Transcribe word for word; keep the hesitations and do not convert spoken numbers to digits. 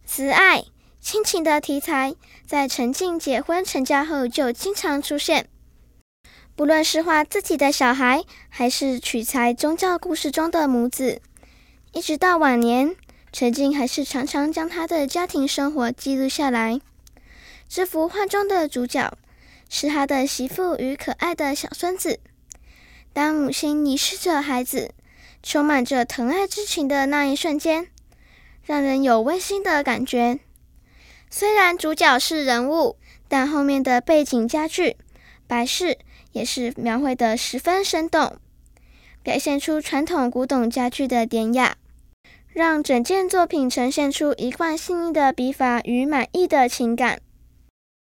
慈爱、亲情的题材在陈静结婚成家后就经常出现。不论是画自己的小孩，还是取材宗教故事中的母子，一直到晚年，陈静还是常常将她的家庭生活记录下来。这幅画中的主角是她的媳妇与可爱的小孙子。当母亲凝视着孩子，充满着疼爱之情的那一瞬间，让人有温馨的感觉。虽然主角是人物，但后面的背景家具、摆饰也是描绘得十分生动，表现出传统古董家具的典雅，让整件作品呈现出一贯细腻的笔法与满意的情感。